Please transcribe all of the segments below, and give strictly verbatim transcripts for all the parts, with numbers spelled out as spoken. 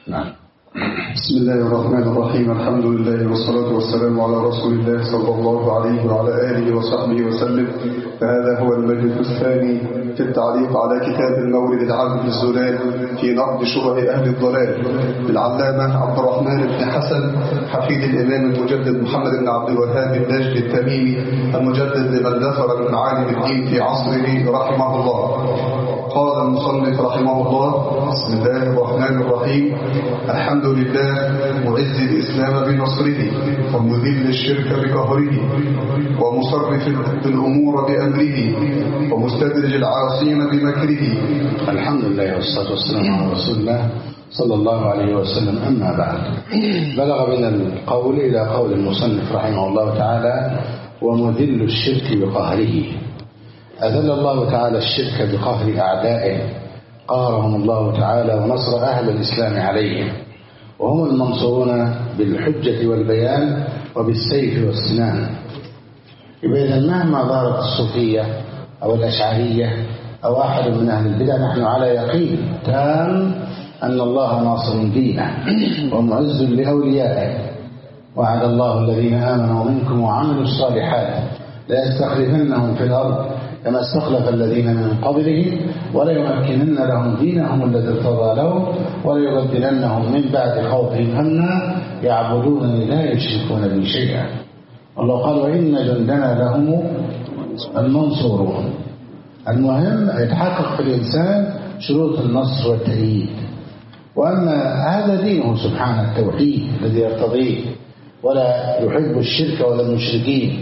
نعم. بسم الله الرحمن الرحيم. الحمد لله والصلاة والسلام على رسول الله صلى الله عليه وعلى آله وصحبه وسلم. فهذا هو المجلس الثاني في التعليق على كتاب المورد العام الزلال في نقد شبه أهل الضلال للعلامة عبد الرحمن بن حسن حفيد الإمام المجدد محمد بن عبد الوهاب النجد التميمي المجدد لمن ذكر من معالم الدين في عصره رحمه الله. قال المصنف رحمه الله: بسم الله الرحمن الرحيم. الحمد لله معز الإسلام بنصره ومذل الشرك بقهره ومصرف الأمور بأمره ومستدرج العاصين بمكره. الحمد لله والصلاة والسلام على رسول الله صلى الله عليه وسلم. أما بعد، بلغ من القول إلى قول المصنف رحمه الله تعالى: ومذل الشرك بقهره. أذل الله تعالى الشرك بقهر أعدائه، قهرهم الله تعالى ونصر أهل الإسلام عليهم، وهم المنصورون بالحجة والبيان وبالسيف والسنان. إذا مهما ظهرت الصوفية أو الأشعرية أو أحد من أهل البدع، نحن على يقين تام أن الله ناصر دينه ومعز لأوليائه. وعد الله الذين آمنوا منكم وعملوا الصالحات ليستخلفنهم في الأرض كما استخلف الذين من قبلهم وليمكنن لهم دينهم الذي ارتضى لهم وليبدلنهم من بعد خوفهم أمنا يعبدونني لا يشركون بي شيئا. الله قال: وإن جندنا لهم المنصورون. المهم يتحقق في الإنسان شروط النصر والتأييد. وأما هذا دينه سبحانه التوحيد الذي يرتضيه، ولا يحب الشرك ولا المشركين.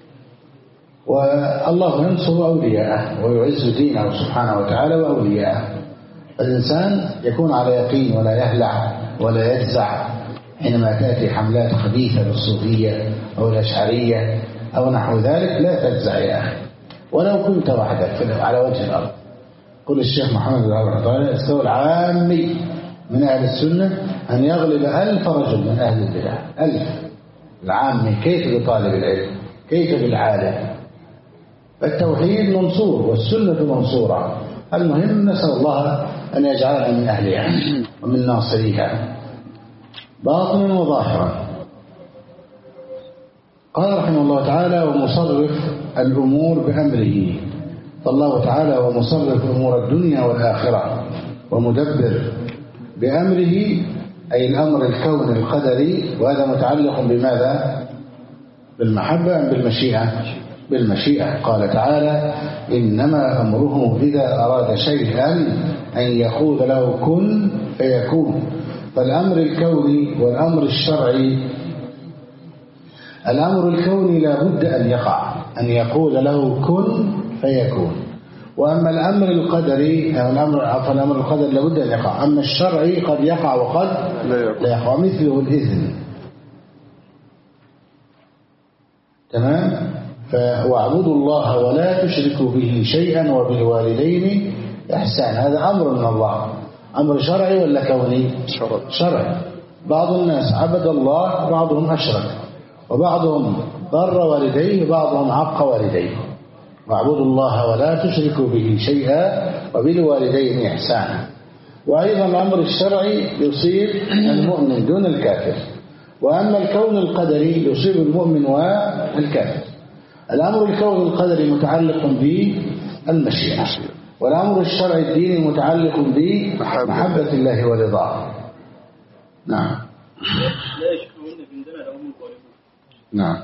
والله ينصر أولياءه ويعز دينه سبحانه وتعالى وأولياءه. الإنسان يكون على يقين ولا يهلع ولا يجزع حينما تأتي حملات خبيثة للصوفية أو الأشعرية أو نحو ذلك. لا تجزع يا أخي، ولو كنت وحدك على وجه الأرض. قل الشيخ محمد بن عبد الوهاب: استوى العامي من أهل السنة أن يغلب ألف رجل من أهل البدع. ألف. العامي كيف بطالب العلم، كيف بالعالم؟ فالتوحيد منصور والسنة منصورة. المهم نسأل الله أن يجعلنا من أهلها ومن ناصريها باطنا وظاهرا. قال رحمه الله تعالى: ومصرف الأمور بأمره. فالله تعالى ومصرف أمور الدنيا والآخرة ومدبر بأمره، أي الأمر الكون القدري. وهذا متعلق بماذا؟ بالمحبة أم بالمشيئة؟ بالمشيئة. قال تعالى: إنما أمره إذا أراد شيئا أن يقول له كن فيكون. فالأمر الكوني والأمر الشرعي، الأمر الكوني لا بد أن يقع، أن يقول له كن فيكون. وأما الأمر القدري أو الأمر عفوا الأمر القدري لا بد أن يقع. أما الشرعي قد يقع وقد لا يقع، مثله الإذن. تمام؟ فاعبدوا الله ولا تشركوا به شيئا وبالوالدين إحسان. هذا أمر من الله. أمر شرعي ولا كوني؟ شرعي. بعض الناس عبد الله، بعضهم أشرك، وبعضهم ضر والديه وبعضهم عق والديه. واعبدوا الله ولا تشركوا به شيئا وبالوالدين إحسانا. وأيضا الأمر الشرعي يصيب المؤمن دون الكافر. وأما الكون القدري يصيب المؤمن والكافر. الأمر الكون القدري متعلق بالمشيئة، والأمر الشرعي الديني متعلق بمحبة الله ورضاه. نعم. لا يشكرون جندنا لهم الغالبون. نعم.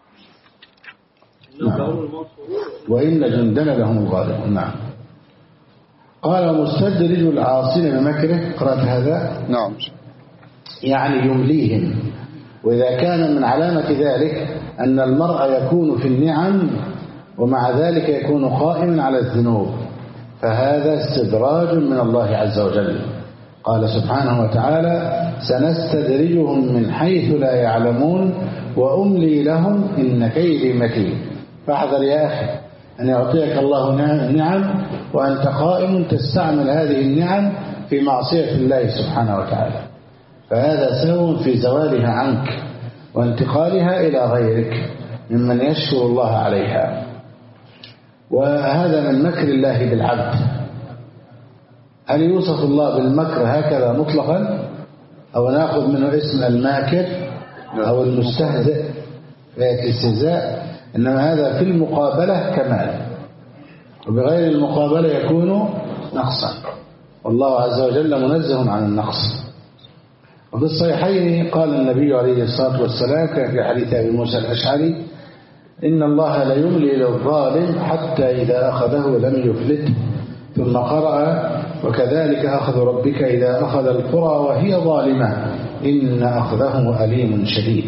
نعم. وإن جندنا لهم الغالبون. نعم. قال: مستدرج العاصين بمكره. قرأت هذا؟ نعم. يعني يمليهم. وإذا كان من علامة ذلك أن المرء يكون في النعم ومع ذلك يكون قائما على الذنوب، فهذا استدراج من الله عز وجل. قال سبحانه وتعالى: سنستدرجهم من حيث لا يعلمون وأملي لهم إن كيدي متين. فاحذر يا أخي أن يعطيك الله نعم وأنت قائم تستعمل هذه النعم في معصية الله سبحانه وتعالى، فهذا سهو في زوالها عنك وانتقالها إلى غيرك ممن يشكر الله عليها. وهذا من مكر الله بالعبد. هل يوصف الله بالمكر هكذا مطلقا؟ أو نأخذ منه اسم الماكر أو المستهزئ في استهزاء، إنما هذا في المقابلة كمال، وبغير المقابلة يكون نقصا، والله عز وجل منزه عن النقص. وفي الصحيحين قال النبي عليه الصلاة والسلام كان في حديث أبي موسى الأشعري: إن الله لا يملي للظالم حتى إذا أخذه لم يفلته. ثم قرأ: وكذلك أخذ ربك إذا أخذ القرى وهي ظالمة إن أخذه أليم شديد.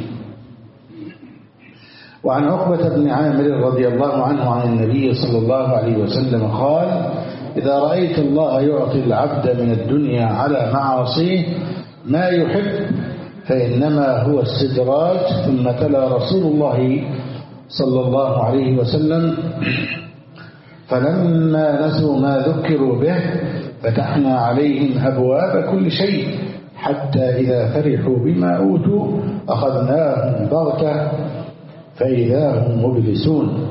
وعن عقبة بن عامر رضي الله عنه عن النبي صلى الله عليه وسلم قال: إذا رأيت الله يعطي العبد من الدنيا على معاصيه ما يحب فإنما هو استدراج. ثم تلا رسول الله صلى الله عليه وسلم: فلما نسوا ما ذكروا به فتحنا عليهم أبواب كل شيء حتى إذا فرحوا بما أوتوا أخذناهم بغتة فإذا هم مبلسون.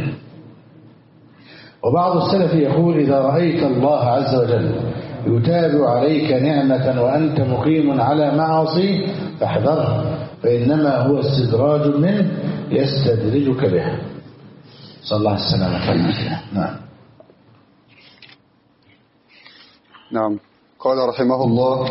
وبعض السلف يقول: إذا رأيت الله عز وجل يتابع عليك نعمة وأنت مقيم على معاصيه فاحذره، فإنما هو استدراج منه يستدرجك به. صلى الله السلامة والعافية. نعم. نعم. قال رحمه الله: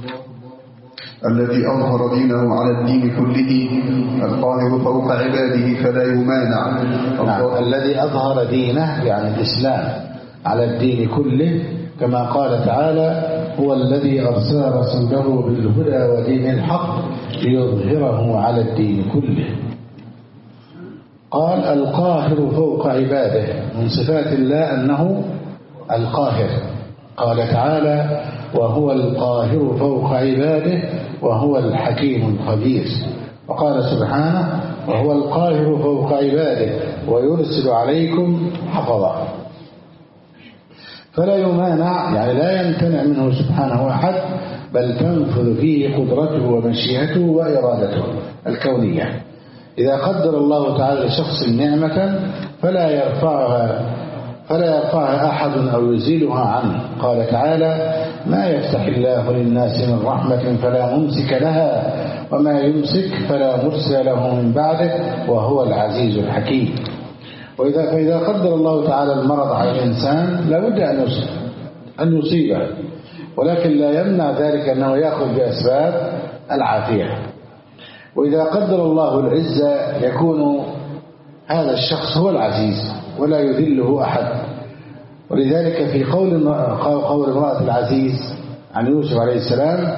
الذي أظهر دينه على الدين كله القاهر فوق عباده فلا يمانع. نعم. الذي أظهر دينه يعني الإسلام على الدين كله، كما قال تعالى: هو الذي أرسل رسوله بالهدى ودين الحق ليظهره على الدين كله. قال: القاهر فوق عباده، من صفات الله أنه القاهر. قال تعالى: وهو القاهر فوق عباده وهو الحكيم الخبير. وقال سبحانه: وهو القاهر فوق عباده ويرسل عليكم حفظا. فلا يمانع يعني لا يمتنع منه سبحانه أحد، بل تنفذ فيه قدرته ومشيئته وإرادته الكونية. إذا قدر الله تعالى لشخص نعمة فلا يرفعها فلا يرفعها أحد أو يزيلها عنه. قال تعالى: ما يفتح الله للناس من رحمة فلا ممسك لها وما يمسك فلا مرسل له من بعده وهو العزيز الحكيم. وإذا فإذا قدر الله تعالى المرض على الإنسان لابد أن يصيبه، ولكن لا يمنع ذلك أنه يأخذ بأسباب العافية. وإذا قدر الله العزة يكون هذا الشخص هو العزيز ولا يذله أحد. ولذلك في قول قول امرأة العزيز عن يوسف عليه السلام: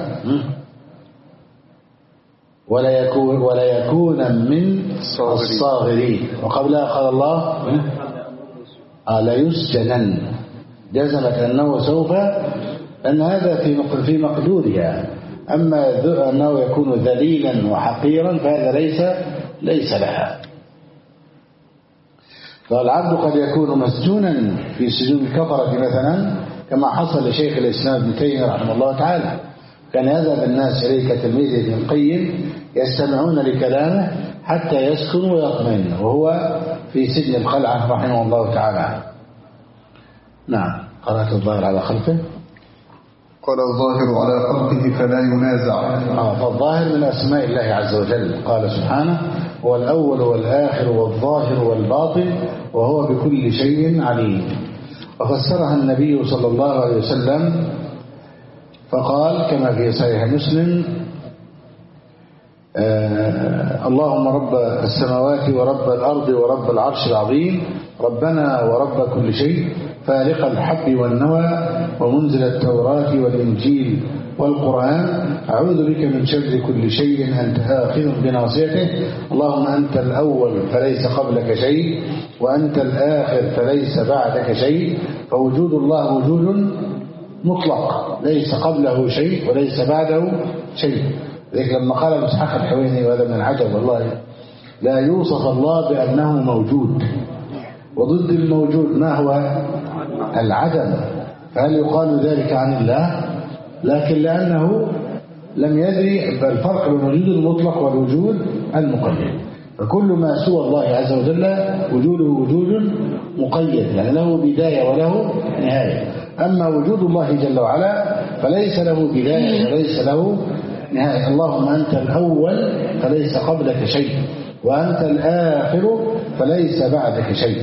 ولا يكون ولا يكون من الصاغرين. وقبلها قال الله: لا يسجنن. جزمت أنه سوف، أن هذا في في مقدورها. أما أنه يكون ذليلا وحقيرا فهذا ليس ليس لها. فالعبد قد يكون مسجونا في سجون الكفرة مثلا، كما حصل لشيخ الإسلام ابن تيمية رحمه الله تعالى. كان يذهب الناس إليه كتلميذه ابن القيم يستمعون لكلامه حتى يسكن ويطمئن، وهو في سجن الخلعة رحمه الله تعالى. نعم. قرأت الظاهر على خلقه. قال: الظاهر على خلقه فلا ينازع. آه فالظاهر من أسماء الله عز وجل. قال سبحانه: هو الأول والآخر والظاهر والباطن وهو بكل شيء عليم. وفسرها النبي صلى الله عليه وسلم فقال كما في صحيح مسلم: آه اللهم رب السماوات ورب الأرض ورب العرش العظيم، ربنا ورب كل شيء، فالق الحب والنوى ومنزل التوراة والإنجيل والقرآن، أعوذ بك من شر كل شيء أنت آخذ بناصيته، اللهم أنت الأول فليس قبلك شيء وأنت الآخر فليس بعدك شيء، فوجود الله وجود مطلق ليس قبله شيء وليس بعده شيء. ذلك لما قال ابن إسحاق الحويني، وهذا من العجب والله، لا يوصف الله بأنه موجود، وضد الموجود ما هو؟ العدم. فهل يقال ذلك عن الله؟ لكن لأنه لم يدري الفرق بين الوجود المطلق والوجود المقيد. فكل ما سوى الله عز وجل وجوده وجود مقيد، يعني له بداية وله نهاية. أما وجود الله جل وعلا فليس له بداية وليس له نهاية. اللهم أنت الأول فليس قبلك شيء، وأنت الآخر فليس بعدك شيء،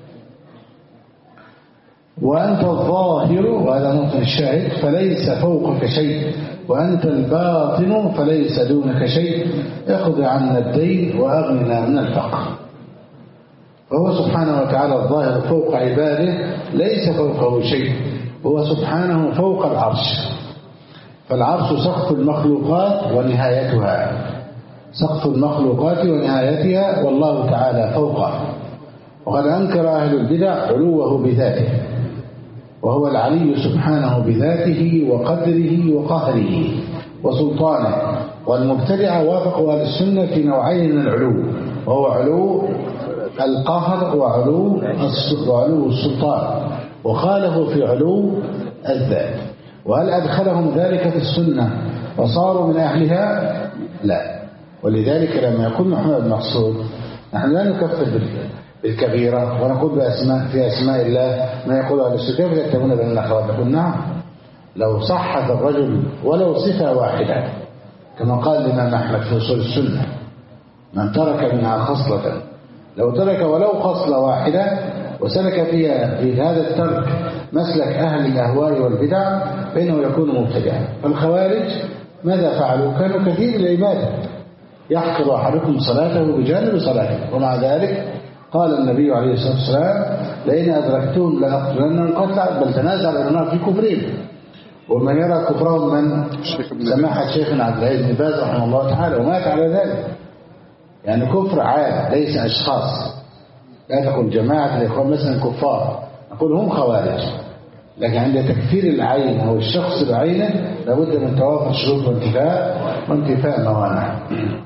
وأنت الظاهر، وهذا نقطة الشاهد، فليس فوقك شيء، وأنت الباطن فليس دونك شيء، اقض عنا الدين وأغننا من الفقر. وهو سبحانه وتعالى الظاهر فوق عباده، ليس فوقه شيء، هو سبحانه فوق العرش. فالعرش سقف المخلوقات ونهايتها، سقف المخلوقات ونهايتها، والله تعالى فوقه. وقد أنكر أهل البدع علوه بذاته، وهو العلي سبحانه بذاته وقدره وقهره وسلطانه. والمبتدع وافقوا أهل السنة في نوعين من العلو، وهو علو القهر وعلو وعلو السلطان، وخالفوا في علو الذات. وهل أدخلهم ذلك في السنة وصاروا من أهلها؟ لا. ولذلك لما يقول محمد المقصود نحن لا نكفر بالكبيرة ونقول بأسماء في أسماء الله ما يقول أهل السنة كيف يتمون بأن الأخوات؟ نقول نعم، لو صحت الرجل ولو صفة واحدة كما قال الإمام أحمد في أصول السنة من ترك منها خصلة، لو ترك ولو خصلة واحدة وسلك فيها في هذا الترك مسلك أهل الأهواء والبدع فإنه يكون مبتدعا. فالخوارج ماذا فعلوا؟ كانوا كثير العبادة، يحقر أحدكم صلاته بجانب صلاته، ومع ذلك قال النبي عليه الصلاة والسلام لئن أدركتهم لأقتلنهم قتلا، بل تنازع العلماء في كفرهم. ومن يرى كفرهم من سماحة شيخنا عبد العزيز بن باز رحمه الله تعالى، ومات على ذلك. يعني كفر عام ليس أشخاص، لا تقول جماعة الإخوان مثلا كفار، نقول هم خوارج، لكن عند تكفير العين أو الشخص بعينه لابد من توافر شروط وانتفاء وانتفاء موانع.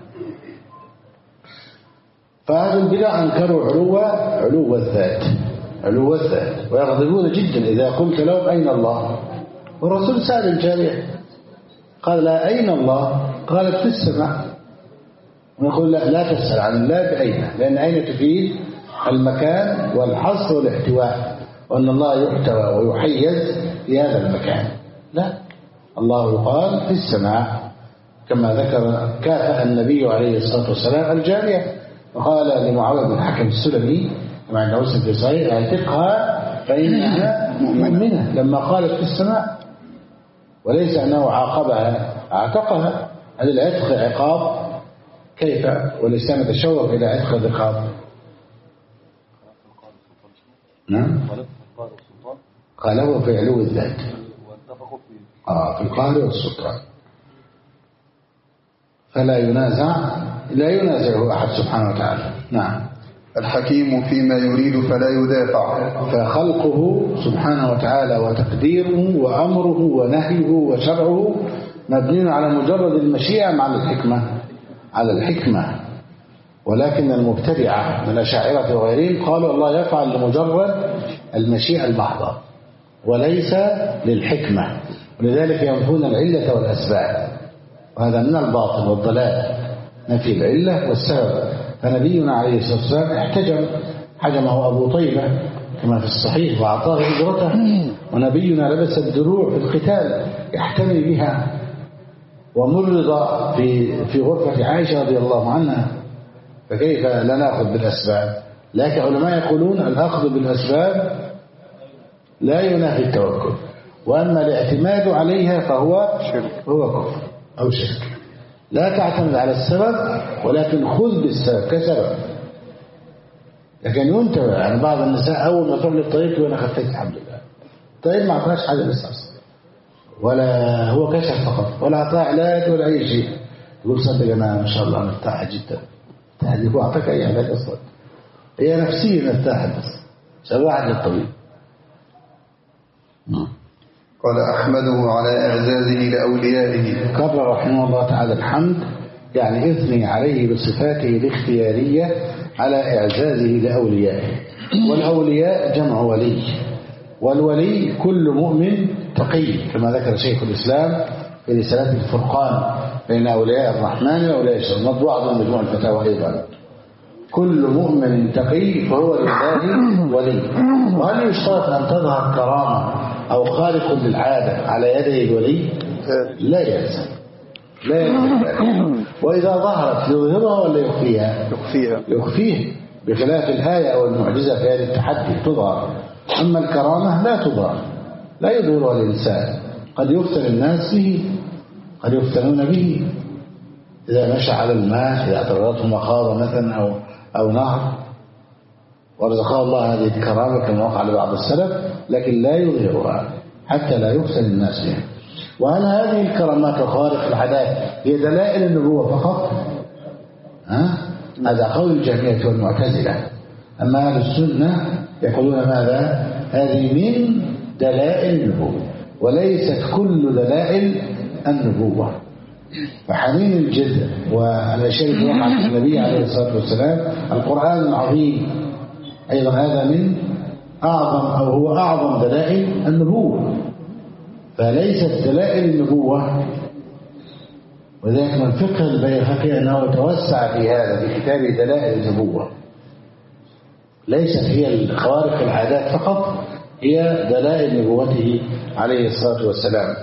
فأهل البدع أنكروا علو علو الذات علو الذات ويغضبون جدا إذا قلت لهم أين الله؟ والرسول سأل الجارية قال لا أين الله؟ قالت في السماء. ونقول لا, لا تسأل عن الله بأين، لأن أين تفيد المكان والحصر والاحتواء، وأن الله يحتوى ويحيز في هذا المكان. لا، الله يقال في السماء كما ذكر كافأ النبي عليه الصلاة والسلام الجارية، وقال لمعاوية بن الحكم السلمي كما عند مسلم في صحيح اعتقها فإنها مؤمنة لما قالت في السماء، وليس أنه عاقبها، اعتقها. هذا العتق عقاب، كيف والإسلام يتشوق إلى عتق الرقاب؟ نعم، قاله في علو الذات آه في القهر والسلطان، فلا ينازع لا ينازعه أحد سبحانه وتعالى. نعم. الحكيم فيما يريد فلا يدافع، فخلقه سبحانه وتعالى وتقديره وأمره ونهيه وشرعه مبني على مجرد المشيئة مع الحكمة على الحكمة. ولكن المبتدعة من الأشاعرة وغيرهم قالوا الله يفعل لمجرد المشيئة المحضة وليس للحكمة، ولذلك ينفون العلة والأسباب، وهذا من الباطل والضلال، نفي العلة والسبب. فنبينا عليه الصلاة والسلام احتجم، حجمه أبو طيبة كما في الصحيح وأعطاه هجرته، ونبينا لبس الدروع في القتال يحتمي بها، ومرض في في غرفة عائشة رضي الله عنها، فكيف لا نأخذ بالأسباب؟ لكن علماء يقولون الأخذ بالأسباب لا ينافي التوكل، وأما الاعتماد عليها فهو هو كفر أو شرك. لا تعتمد على السبب ولكن خذ بالسبب كسبب. لكن ينتبه، يعني بعض النساء أول ما تعمل الطريق وأنا خفيت الحمد لله، طيب ما أعطاش حاجة لسه أصلا، ولا هو كشف فقط ولا أعطاه علاج ولا أي شيء، يقول صدق أنا ما شاء الله مرتاحة جدا. تهديك وأعطاك أي علاج أصلا، هي نفسيا مرتاحة بس سواء للطبيب. قال أحمده على إعزازه لأوليائه. كرر رحمه الله تعالى الحمد، يعني إثني عليه بصفاته الاختيارية على إعزازه لأوليائه. والأولياء جمع ولي، والولي كل مؤمن تقي كما ذكر شيخ الإسلام في رسالة الفرقان بين أولياء الرحمن وأولياء الشيطان، مطبوعة من مجموع الفتاوى أيضا. كل مؤمن تقي فهو لله ولي. وهل يشترط أن تظهر كرامة أو خارق للعادة على يدي الولي؟ لا يلزم. لا يدرك ذلك. وإذا ظهرت يظهرها ولا يخفيها؟ يخفيها يخفيه، بخلاف الآية أو المعجزة في هذه التحدي تظهر. أما الكرامة لا تظهر، لا يظهرها الإنسان. قد يفتن الناس به، قد يفتنون به إذا مشى على الماء، إذا اعترضته مخاضة مثلا أو أو نهر، ورزقه الله هذه الكرامة كما وقع لبعض السلف، لكن لا يظهرها حتى لا يفتن الناس بها. وهل هذه الكرامات وخوارق العادات هي دلائل النبوة فقط؟ ها؟ هذا قول الجهمية والمعتزلة. أما أهل السنة يقولون ماذا؟ هذه من دلائل النبوة وليست كل دلائل النبوة. فحنين الجد والأشياء التي وقعت النبي عليه الصلاة والسلام، القرآن العظيم أيضا هذا من أعظم أو هو أعظم دلائل النبوة، فليست دلائل النبوة. وذلك من فقه البيهقي أنه يتوسع في هذا في كتاب دلائل النبوة. ليست هي الخوارق العادات فقط، هي دلائل نبوته عليه الصلاة والسلام.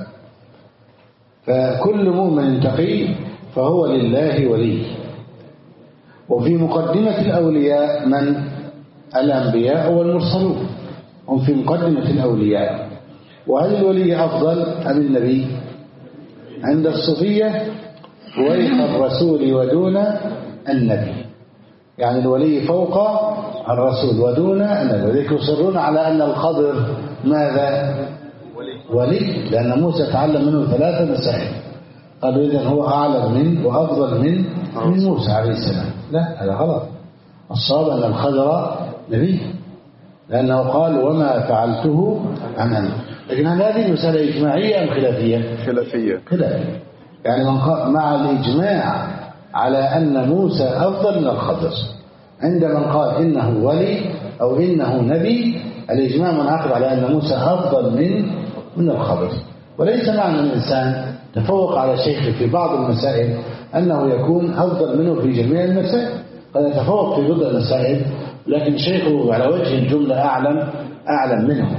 فكل مؤمن تقي فهو لله ولي. وفي مقدمة الأولياء من؟ الأنبياء والمرسلون هم في مقدمة الأولياء. وهل الولي أفضل أم النبي؟ عند الصوفية ولي الرسول ودون النبي، يعني الولي فوق الرسول ودون النبي. وذلك يصرون على أن الخضر ماذا؟ ولي، لأن موسى تعلم منه ثلاثة مسائل. قالوا إذن هو أعلم من وأفضل من من موسى عليه السلام. لا، هذا غلط. الصواب أن الخضر نبي، لأنه قال وما فعلته عن أمري. لكن هل هذه مسألة إجماعية أم خلافية؟ خلافية. خلافية، يعني من قال مع الإجماع على أن موسى أفضل من الخضر. عند من قال إنه ولي أو إنه نبي، الإجماع منعقد على أن موسى أفضل من من الخضر. وليس معنى الإنسان تفوق على شيخه في بعض المسائل أنه يكون أفضل منه في جميع المسائل. قد يتفوق في بعض المسائل لكن شيخه على وجه الجملة أعلم أعلم منه.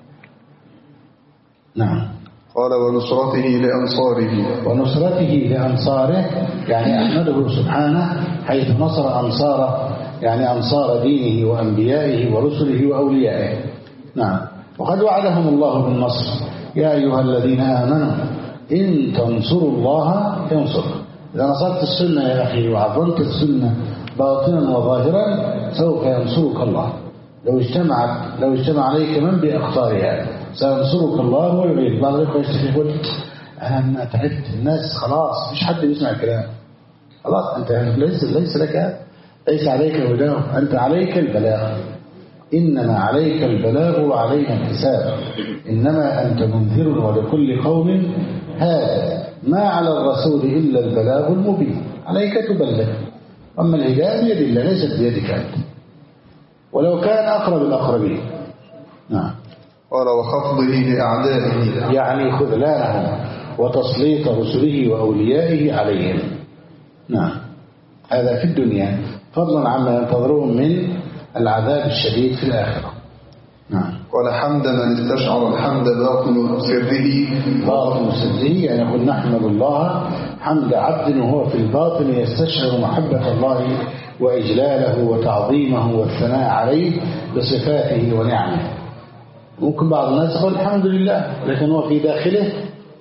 نعم. قال ونصرته لأنصاره. ونصرته لأنصاره يعني أحمده سبحانه حيث نصر أنصاره، يعني أنصار دينه وأنبيائه ورسله وأوليائه. نعم. وقد وعدهم الله بالنصر يا أيها الذين آمنوا إن تنصروا الله ينصركم. إذا نصرت السنة يا أخي وعظمت السنة باطنا وظاهرا سوف ينصرك الله. لو اجتمعت لو اجتمع عليك من بأخطارها سينصرك الله ويعينك. بعض الإخوة يشتكي يقول أنا تعبت، الناس خلاص مش حد يسمع الكلام، خلاص أنت ليس ليس لك ليس عليك الهدى، أنت عليك البلاغ. إنما عليك البلاغ وعلينا الحساب. إنما أنت منذر ولكل قوم هذا ما على الرسول إلا البلاغ المبين. عليك تبلغ، أما الهداية بيد الله ليست بيدك أنت، ولو كان أقرب الأقربين. نعم. قال وخفضه لأعدائه يعني خذلانهم وتسليط رسله وأوليائه عليهم. نعم. هذا في الدنيا فضلا عما ينتظرون من العذاب الشديد في الآخرة. نعم. قال حمد من استشعر الحمد باطن سره. باطن سره يعني يقول نحمد الله حمد عبد وهو في الباطن يستشعر محبة الله وإجلاله وتعظيمه والثناء عليه بصفاته ونعمه. ممكن بعض الناس يقول الحمد لله لكن هو في داخله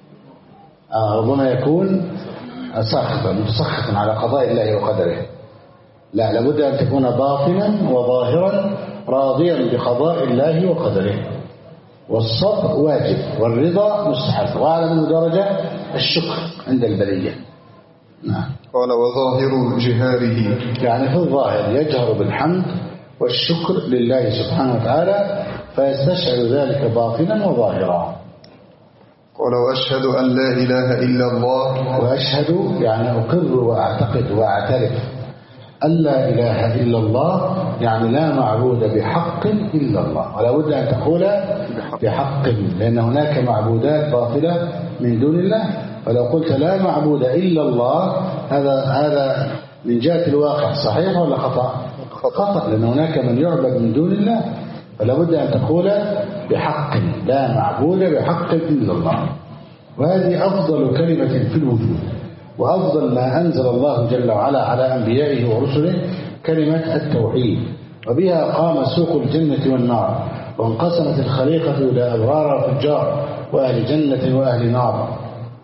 آه ربما يكون ساخطا متسخطا على قضاء الله وقدره. لا، لابد أن تكون باطنا وظاهرا راضيا بقضاء الله وقدره. والصبر واجب والرضا مستحب، وأعلى من درجة الشكر عند البلية. نعم. قال وظاهر جهاره يعني في الظاهر يجهر بالحمد والشكر لله سبحانه وتعالى فيستشعر ذلك باطنا وظاهرا. قال وأشهد أن لا إله إلا الله. وأشهد يعني أقر وأعتقد وأعترف أن لا إله إلا الله، يعني لا معبود بحق إلا الله. ولا بد أن تقول بحق، لأن هناك معبودات باطلة من دون الله. فلو قلت لا معبود إلا الله هذا هذا من جهة الواقع صحيح ولا خطأ؟ خطأ، لأن هناك من يعبد من دون الله. فلا بد أن تقول بحق، لا معبود بحق إلا الله. وهذه أفضل كلمة في الوجود، وأفضل ما أنزل الله جل وعلا على أنبيائه ورسله كلمة التوحيد، وبها قام سوق الجنة والنار، وانقسمت الخليقة إلى أبرار وفجار وأهل جنة وأهل نار.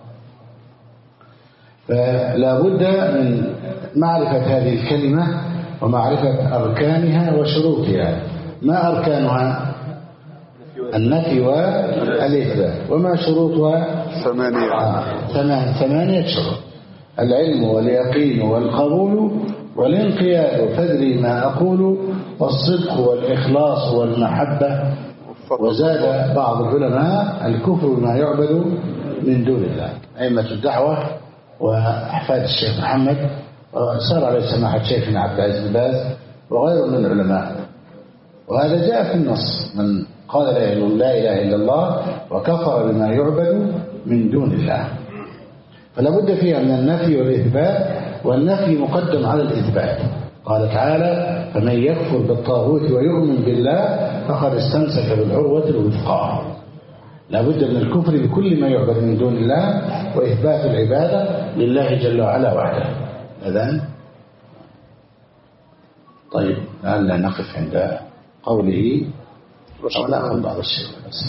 فلا بد من معرفة هذه الكلمة ومعرفة أركانها وشروطها. ما أركانها؟ النفي والإثبات. وما شروطها؟ ثمانية آه. ثمانية شروط: العلم واليقين والقبول والانقياد فادري ما أقول والصدق والإخلاص والمحبة. وزاد بعض العلماء الكفر بما يعبد من دون الله. أئمة الدعوة وأحفاد الشيخ محمد وصار عليه سماحة شيخنا عبد العزيز بن باز وغيره من العلماء، وهذا جاء في النص: من قال لا إله إلا الله وكفر بما يعبد من دون الله. فلا بد فيها من النفي والإثبات، والنفي مقدم على الإثبات. قال تعالى: فمن يكفر بالطاغوت ويؤمن بالله فقد استمسك بالعروة الوثقى. لا بد من الكفر بكل ما يعبد من دون الله، وإثبات العبادة لله جل وعلا وحده. أذن طيب، لعل نقف عند قوله أو نأخذ بعض الشيء.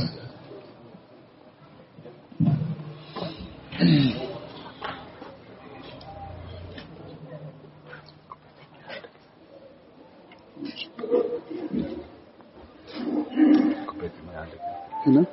هنا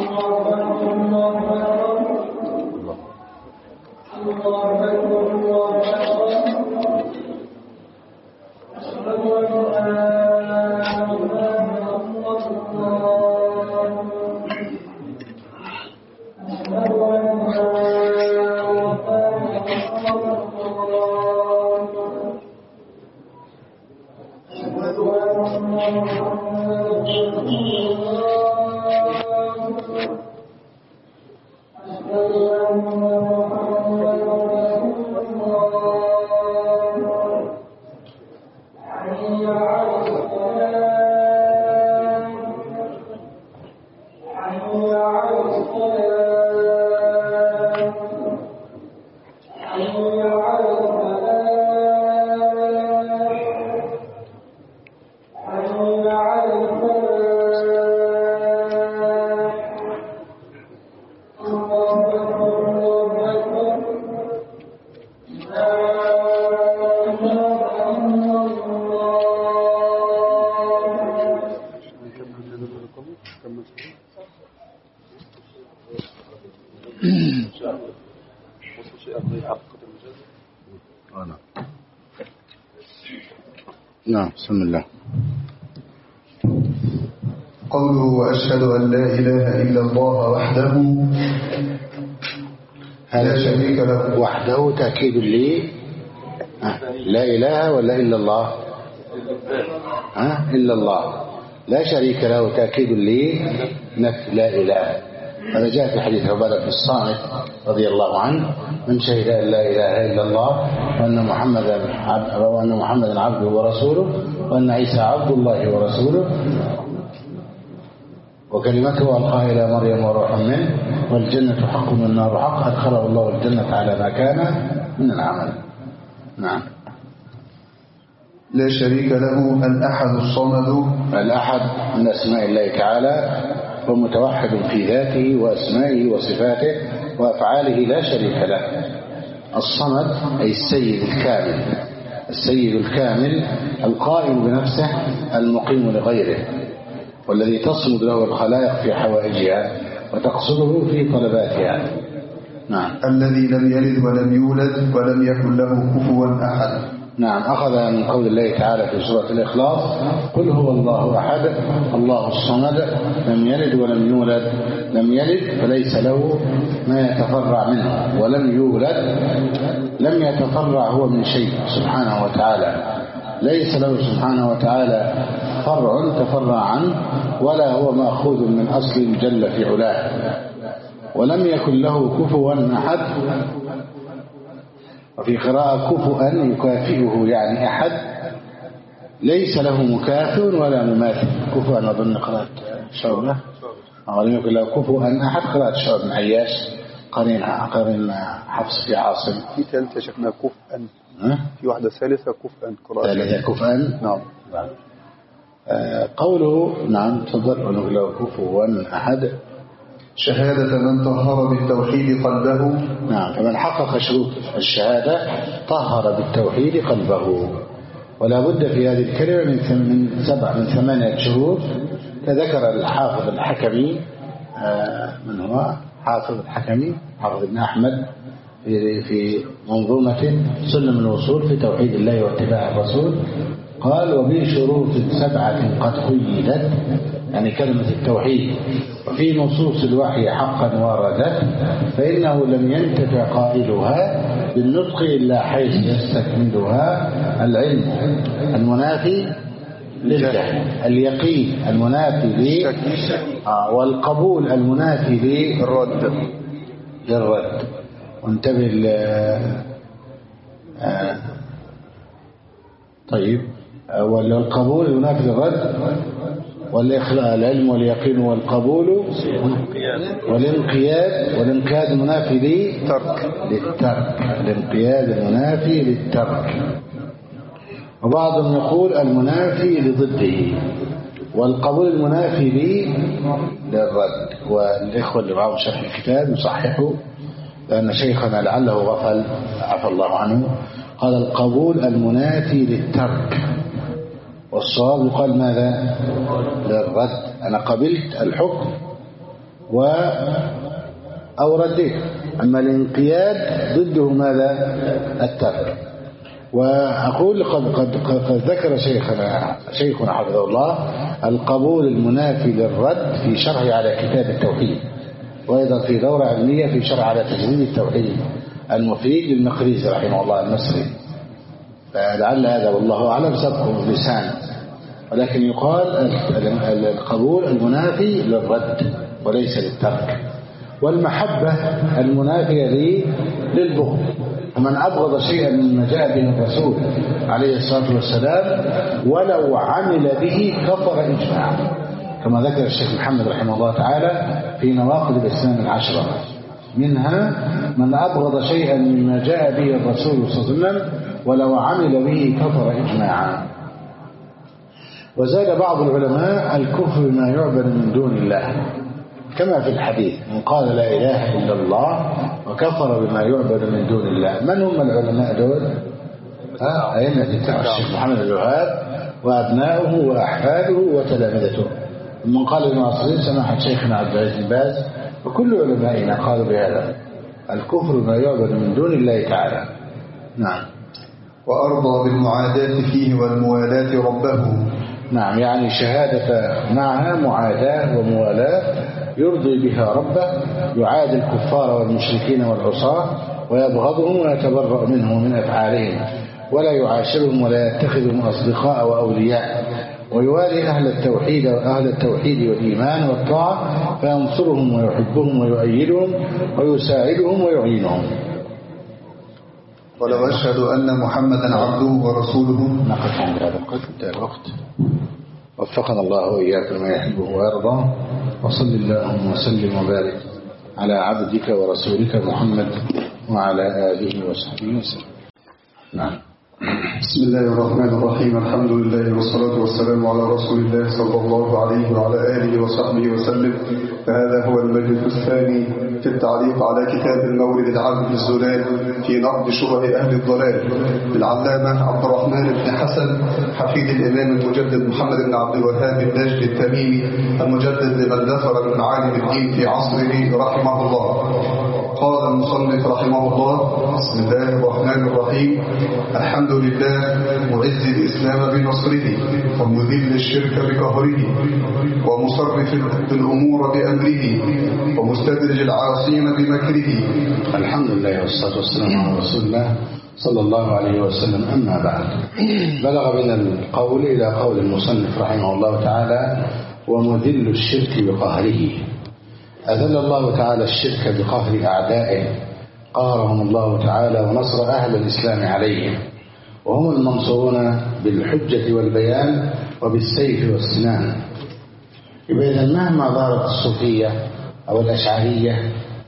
نعم. بسم الله. قوله: وأشهد أن لا إله إلا الله وحده لا شريك له. وحده تأكيد لي لا إله ولا إلا الله؟ ها؟ إلا الله لا شريك له تأكيد لي لا إله. هذا جاء في حديث عبادة بن الصامت رضي الله عنه: من شهد أن لا إله إلا الله وأن محمدا عبد وأن محمدا عبده ورسوله وأن عيسى عبد الله ورسوله وكلمته ألقاها إلى مريم وروح منه والجنة حق والنار حق أدخله الله الجنة على ما كان من العمل. نعم. لا شريك له الأحد الصمد. الأحد من أسماء الله تعالى، ومتوحد في ذاته وأسمائه وصفاته وأفعاله لا شريك له. الصمد أي السيد الكامل، السيد الكامل القائم بنفسه المقيم لغيره، والذي تصمد له الخلائق في حوائجها وتقصده في طلباتها. نعم. الذي لم يلد ولم يولد ولم يكن له كفوا أحد. نعم. أخذ من قول الله تعالى في سورة الإخلاص: قل هو الله أحد الله الصمد لم يلد ولم يولد. لم يلد فليس له ما يتفرع منه، ولم يولد لم يتفرع هو من شيء سبحانه وتعالى. ليس له سبحانه وتعالى فرع تفرع عنه، ولا هو مأخوذ من أصل جل في علاه. ولم يكن له كفوا أحد، وفي قراءة كفوا يكافئه يعني أحد، ليس له مكافئ ولا مماثل. كفوا أظن قراءة شعبة، ولم يكن له كفوا أحد قراءة شعب بن عياش قرين قرين حفص في عاصم. في ثالثة شيخنا كفءا. أه؟ في واحدة ثالثة كفءا قراءة. ثالثة كفءا. نعم. نعم. آه قوله نعم تفضل ونقول له كفوا أحد. شهادة من طهر بالتوحيد قلبه. نعم فمن حقق شروط الشهادة طهر بالتوحيد قلبه. ولا بد في هذه الكلمة من من سبع من ثمانية شروط كذكر الحافظ الحكمي. آه من هو حافظ الحكمي حافظ ابن أحمد في في منظومة سلم الوصول في توحيد الله واتباع الرسول. قال وبشروط سبعة قد قيدت يعني كلمة التوحيد وفي نصوص الوحي حقا وردت فإنه لم ينتفع قائلها بالنطق إلا حيث يستكملها العلم المنافي للجهل اليقين المنافي للشك آه والقبول المنافي للرد للرد وانتبه آه طيب والقبول المنافي للرد والإخلاء العلم واليقين والقبول والانقياد والانقياد المنافي للترك للترك الانقياد المنافي للترك. وبعضهم يقول المنافي لضده والقبول المنافي للرد. والإخوة اللي معهم شرح الكتاب يصححوا لأن شيخنا لعله غفل عفى الله عنه قال القبول المنافي للترك والصواب يقال ماذا للرد. أنا قبلت الحكم و أو رديت. أما الانقياد ضده ماذا الترك. وأقول قد, قد, قد ذكر شيخنا شيخنا حفظه الله القبول المنافي للرد في شرح على كتاب التوحيد وأيضا في دورة علمية في شرح على تجريد التوحيد المفيد للمقريزي رحمه الله المصري. فلعل هذا والله أعلم سبق اللسان ولكن يقال القبول المنافي للرد وليس للترك. والمحبة المنافية للبغض. ومن أبغض شيئا مما جاء به الرسول عليه الصلاة والسلام ولو عمل به كفر إجماعا كما ذكر الشيخ محمد رحمه الله تعالى في نواقض الإسلام العشرة منها من أبغض شيئا مما جاء به الرسول صلى الله عليه وسلم ولو عمل به كفر إجماعا. وزاد بعض العلماء الكفر بما يعبد من دون الله كما في الحديث من قال لا إله إلا الله وكفر بما يعبد من دون الله. من هم العلماء دول؟ أئمة الشيخ محمد بن الوهاب وأبناؤه وأحفاده وتلامذته. من قال المعاصرين سماحة شيخنا عبد العزيز بن باز وكل علمائنا قالوا بهذا الكفر بما يعبد من دون الله تعالى. نعم. وأرضى بالمعاداة فيه والموالاة ربه. نعم يعني شهادة معها معاداة وموالاة يرضي بها ربه يعادي الكفار والمشركين والعصاة ويبغضهم ويتبرأ منهم ومن أفعالهم ولا يعاشرهم ولا يتخذهم أصدقاء وأولياء ويوالي أهل التوحيد وأهل التوحيد والإيمان والطاعة فينصرهم ويحبهم ويؤيدهم ويساعدهم ويعينهم. ولو أشهد أن محمدا عبده ورسوله. نقف عند هذا القدر الوقت وفقنا الله وإياك لما يحبه ويرضى وصل اللهم وسلم وبارك على عبدك ورسولك محمد وعلى آله وصحبه وسلم. نعم. بسم الله الرحمن الرحيم الحمد لله والصلاة والسلام على رسول الله صلى الله عليه وعلى آله وصحبه وسلم. فهذا هو المجلس الثاني في التعليق على كتاب المورد العام الزلال في نقد شبه أهل الضلال للعلامة عبد الرحمن بن حسن حفيد الإمام المجدد محمد بن عبد الوهاب النجد التميمي المجدد لمن ذكر من معالم الدين في عصره رحمه الله. قال المصنف رحمه الله بسم الله الرحمن الرحيم الحمد لله معز الإسلام بنصره ومذل الشرك بقهره ومصرف الأمور بأمره ومستدرج العاصين بمكره. الحمد لله والصلاة والسلام على رسول الله صلى الله عليه وسلم. أما بعد بلغ من القول إلى قول المصنف رحمه الله تعالى ومذل الشرك بقهره. أذل الله تعالى الشرك بقهر أعدائه قهرهم الله تعالى ونصر أهل الإسلام عليهم وهم المنصورون بالحجة والبيان وبالسيف والسنان. إذا مهما ظهرت الصوفية أو الأشعرية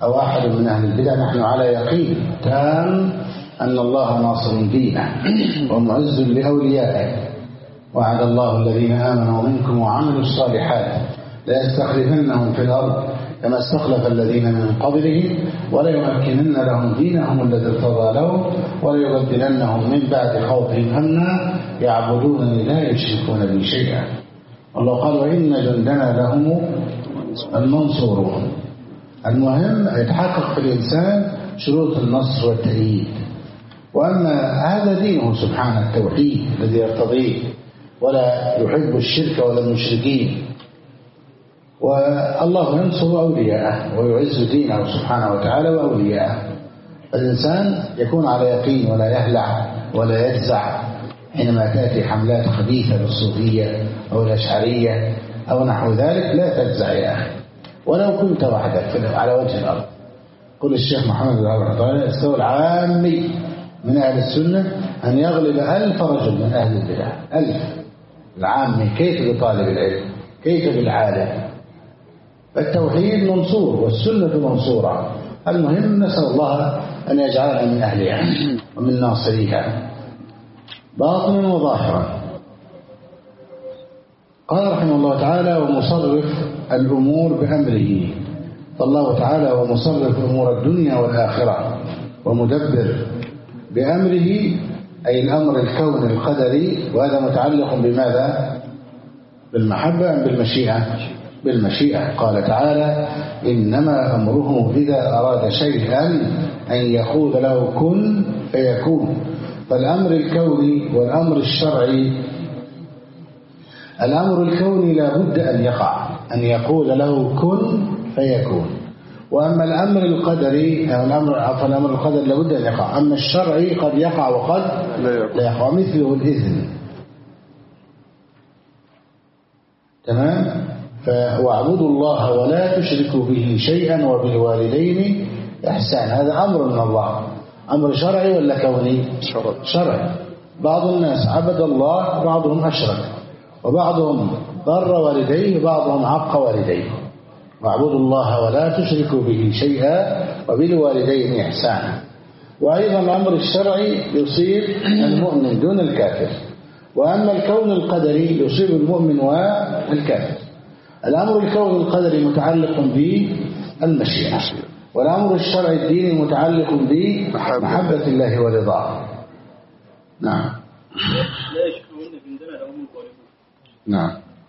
أو أحد من أهل البدع نحن على يقين تام أن الله ناصر دينه ومعز لأوليائه. وعد الله الذين آمنوا منكم وعملوا الصالحات ليستخلفنهم في الأرض كما استخلف الذين من قبلهم وليمكنن لهم دينهم الذي ارتضى لهم وليبدلنهم من بعد خوفهم أمنا يعبدونني لا يشركون بي شيئا. الله قال وإن جندنا لهم المنصورون. المهم يتحقق في الإنسان شروط النصر والتأييد. وأما هذا دينه سبحانه التوحيد الذي يرتضيه ولا يحب الشرك ولا المشركين. والله ينصر أولياءه ويعز دينه سبحانه وتعالى وأولياءه. الإنسان يكون على يقين ولا يهلع ولا يجزع حينما تأتي حملات خبيثة للصوفية أو الأشعرية أو نحو ذلك. لا تجزع يا أخي ولو كنت وحدك على وجه الأرض. قل الشيخ محمد بن عبد الرحمن السوء العامي من أهل السنة أن يغلب ألف رجل من أهل البدع. ألف العامي كيف بطالب العلم كيف بالعالم. التوحيد منصور والسنة منصورة. المهم نسأل الله أن يجعلنا من أهلها ومن ناصريها باطنا وظاهرا. قال رحمه الله تعالى ومصرف الأمور بأمره. فالله تعالى هو مصرف أمور الدنيا والآخرة ومدبر بأمره أي الأمر الكون القدري. وهذا متعلق بماذا؟ بالمحبة أم بالمشيئة؟ بالمشيئة. قال تعالى إنما أمره إذا أراد شيئا أن يقول له كن فيكون. فالأمر الكوني والأمر الشرعي الأمر الكوني لا بد أن يقع أن يقول له كن فيكون. وأما الأمر القدري الأمر عفوا الأمر القدري لا بد أن يقع. أما الشرعي قد يقع وقد لا يقع مثله الإذن. تمام. فاعبدوا الله ولا تشركوا به شيئا وبالوالدين إحسانا. هذا أمر من الله. أمر شرعي ولا كوني؟ شرعي. بعض الناس عبد الله بعضهم أشرك وبعضهم بر والديه وبعضهم عق والديه. واعبدوا الله ولا تشركوا به شيئا وبالوالدين إحسانا. وأيضا الأمر الشرعي يصيب المؤمن دون الكافر. وأما الكون القدري يصيب المؤمن والكافر. الأمر الكوني القدري متعلق بالمشيئة والأمر الشرعي الديني متعلق بمحبة الله ورضاه. نعم. لا يشكرون في عندنا لهم الغالبون. نعم.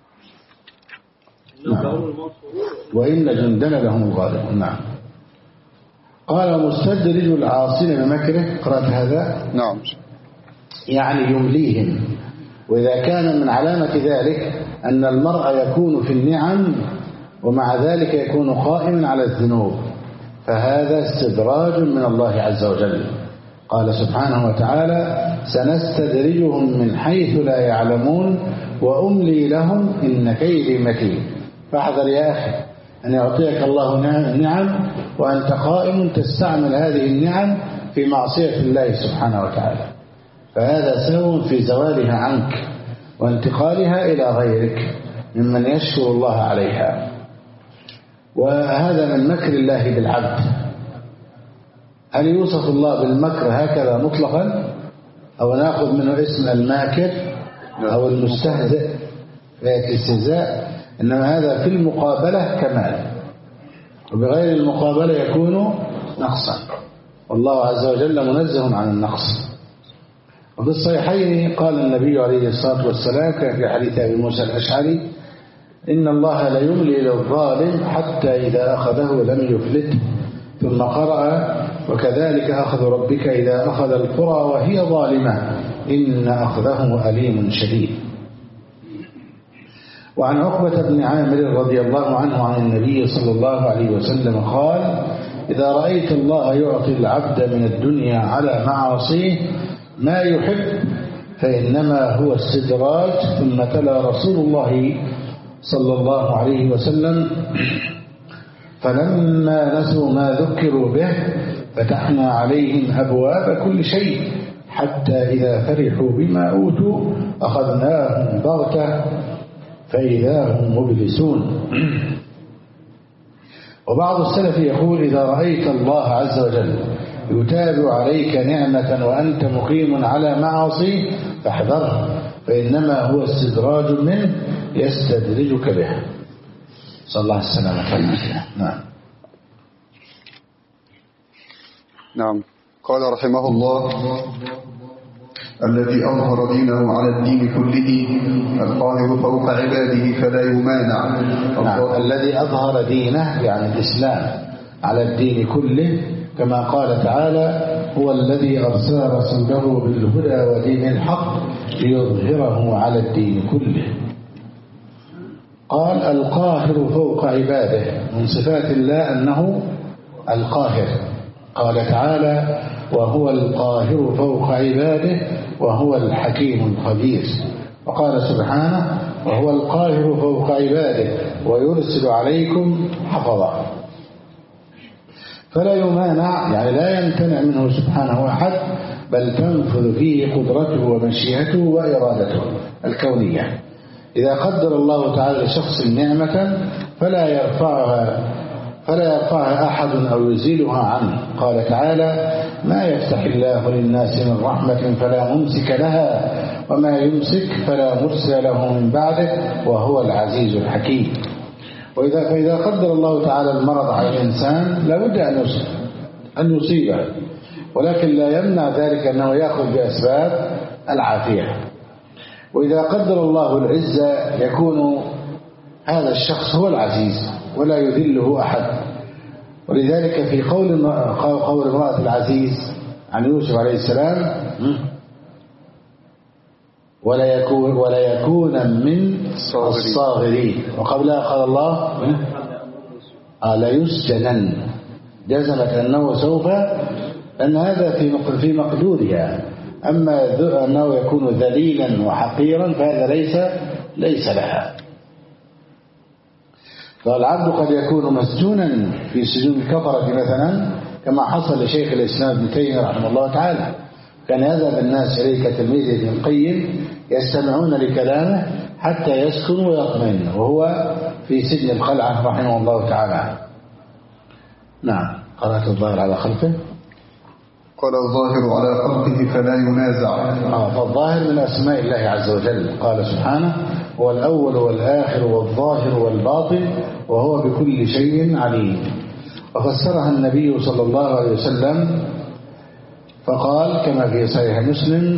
نعم. وإن جندنا لهم الغالبون. نعم. قال مستدرج العاصين بمكره. قرأت هذا؟ نعم. يعني يمليهم. وإذا كان من علامة ذلك أن المرء يكون في النعم ومع ذلك يكون قائما على الذنوب فهذا استدراج من الله عز وجل. قال سبحانه وتعالى سنستدرجهم من حيث لا يعلمون وأملي لهم إن كيدي متين. فاحذر يا أخي أن يعطيك الله نعم وأنت قائم تستعمل هذه النعم في معصية الله سبحانه وتعالى. فهذا سهو في زوالها عنك وانتقالها إلى غيرك ممن يشكر الله عليها. وهذا من مكر الله بالعبد. هل يوصف الله بالمكر هكذا مطلقا أو نأخذ منه اسم الماكر أو المستهزئ في الاستهزاء؟ إنما هذا في المقابلة كمال وبغير المقابلة يكون نقصا. والله عز وجل منزه عن النقص. وفي الصحيحين قال النبي عليه الصلاة والسلام في حديث أبي موسى الأشعري إن الله لا يملي للظالم حتى إذا أخذه لم يفلته. ثم قرأ وكذلك أخذ ربك إذا أخذ القرى وهي ظالمة إن أخذه أليم شديد. وعن عقبة بن عامر رضي الله عنه عن النبي صلى الله عليه وسلم قال إذا رأيت الله يعطي العبد من الدنيا على معاصيه ما يحب فإنما هو استدراج. ثم تلا رسول الله صلى الله عليه وسلم فلما نسوا ما ذكروا به فتحنا عليهم أبواب كل شيء حتى إذا فرحوا بما أوتوا أخذناهم بغتة فإذا هم مبلسون. وبعض السلف يقول إذا رأيت الله عز وجل يتابع عليك نعمة وأنت مقيم على معاصي فاحذره، فإنما هو استدراج منه يستدرجك به. صلى الله عليه وسلم. نعم. نعم. قال رحمه الله: الذي أظهر دينه على الدين كله القاهر فوق عباده فلا يمانع. نعم. الذي أظهر دينه يعني الإسلام على الدين كله، كما قال تعالى: هو الذي أرسل رسوله بالهدى ودين الحق ليظهره على الدين كله. قال: القاهر فوق عباده، من صفات الله أنه القاهر. قال تعالى: وهو القاهر فوق عباده وهو الحكيم الخبير. وقال سبحانه: وهو القاهر فوق عباده ويرسل عليكم حفظا. فلا يمانع يعني لا يمتنع منه سبحانه أحد، بل تنفذ فيه قدرته ومشيئته وإرادته الكونية. إذا قدر الله تعالى لشخص نعمة فلا يرفعها فلا يرفعها أحد أو يزيلها عنه. قال تعالى: ما يفتح الله للناس من رحمة فلا ممسك لها وما يمسك فلا مرسل له من بعده وهو العزيز الحكيم. وإذا فإذا قدر الله تعالى المرض على الإنسان لابد أن يصيبه، ولكن لا يمنع ذلك أنه يأخذ بأسباب العافية. وإذا قدر الله العزة يكون هذا الشخص هو العزيز ولا يذله أحد. ولذلك في قول قول امرأة العزيز عن يوسف عليه السلام: ولا يكون ولا يكون من الصاغرين. وقبلها قال الله: لا يسجنن. جزمت أنه سوف، أن هذا في في مقدورها. أما أنه يكون ذليلا وحقيرا فهذا ليس ليس لها. فالعبد قد يكون مسجونا في سجون الكفرة مثلا، كما حصل لشيخ الإسلام ابن تيمية رحمه الله تعالى. كان يذهب الناس إليه كتلميذه ابن القيم يستمعون لكلامه حتى يسكن ويطمئن، وهو في سجن القلعة رحمه الله تعالى. نعم. قرأت الظاهر على خلقه. قال: الظاهر على خلقه فلا ينازع. آه فالظاهر من أسماء الله عز وجل. قال سبحانه: هو الأول والآخر والظاهر والباطن وهو بكل شيء عليم. وفسرها النبي صلى الله عليه وسلم فقال كما في صحيح مسلم: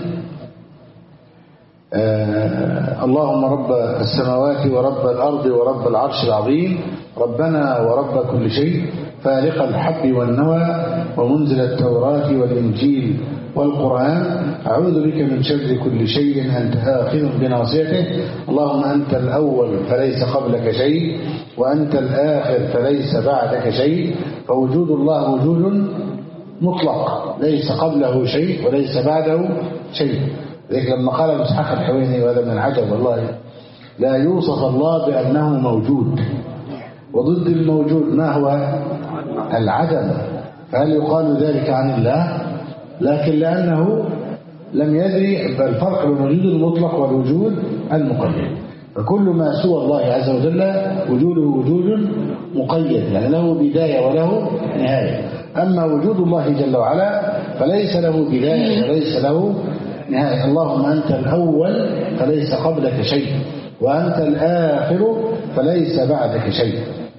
آه اللهم رب السماوات ورب الأرض ورب العرش العظيم، ربنا ورب كل شيء، فالق الحب والنوى ومنزل التوراة والإنجيل والقرآن، أعوذ بك من شر كل شيء أنت آخذ بناصيته، اللهم أنت الأول فليس قبلك شيء وأنت الآخر فليس بعدك شيء، فوجود الله وجود مطلق ليس قبله شيء وليس بعده شيء. ذلك لما قال ابن إسحاق الحويني، وهذا من العجب والله، لا يوصف الله بأنه موجود، وضد الموجود ما هو؟ العدم. فهل يقال ذلك عن الله؟ لكن لأنه لم يدري الفرق بين الوجود المطلق والوجود المقيد. فكل ما سوى الله عز وجل وجوده وجود مقيد، يعني له بداية وله نهاية. أما وجود الله جل وعلا فليس له بداية وليس له نهاية. اللهم أنت الأول فليس قبلك شيء وأنت الآخر فليس بعدك شيء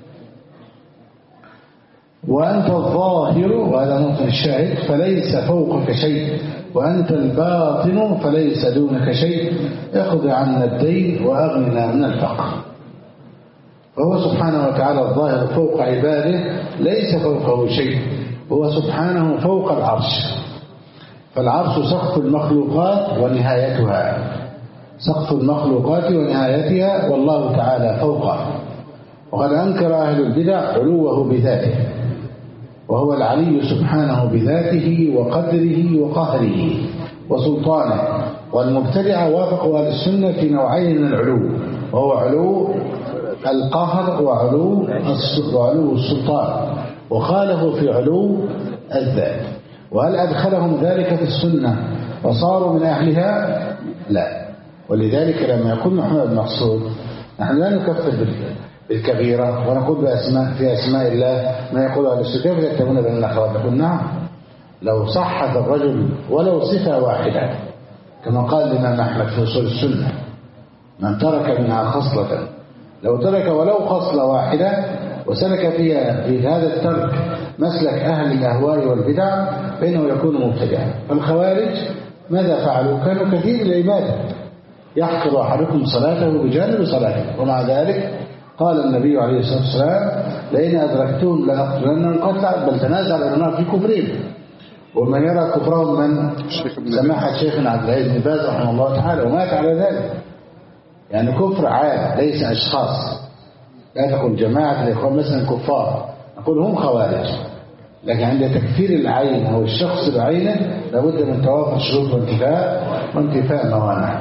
وأنت الظاهر، وهذا نقطة الشاهد، فليس فوقك شيء وأنت الباطن فليس دونك شيء، اقض عنا الدين وأغننا من الفقر. فهو سبحانه وتعالى الظاهر فوق عباده ليس فوقه شيء، هو سبحانه فوق العرش. فالعرش سقف المخلوقات ونهايتها، سقف المخلوقات ونهايتها، والله تعالى فوقه. وقد أنكر أهل البدع علوه بذاته، وهو العلي سبحانه بذاته وقدره وقهره وسلطانه. والمبتدع وافقوا أهل السنة في نوعين من العلو، وهو علو القهر وعلو وعلو السلطان، وخالفوا في علو الذات. وهل أدخلهم ذلك في السنة وصاروا من أهلها؟ لا. ولذلك لما يقول محمد محصود نحن لا نكفر بالكبيرة ونقول بأسماء في أسماء الله ما يقول أهل السنة كيف يتبون بأننا خوارج؟ نقول نعم لو صحت الرجل ولو صفة واحدة كما قال الإمام أحمد في أصول السنة من ترك منها خصلة، لو ترك ولو خصلة واحدة وسلك فيها في هذا الترك مسلك أهل الأهواء والبدع فإنه يكون مبتدعا. فالخوارج ماذا فعلوا؟ كانوا كثير العبادة يحقر أحدكم صلاته بجانب صلاته، ومع ذلك قال النبي عليه الصلاة والسلام لئن أدركتهم لأقتلنهم قتلا، بل تنازع العلماء في كفرهم. ومن يرى كفرهم من سماحة شيخنا عبد العزيز بن باز رحمه الله تعالى ومات على ذلك، يعني كفر عام ليس أشخاص. لا تقول جماعة الإخوان مثلا كفار، نقول هم خوارج، لكن عند تكفير العين أو الشخص بعينه لابد من توافر شروط وانتفاء وانتفاء موانع.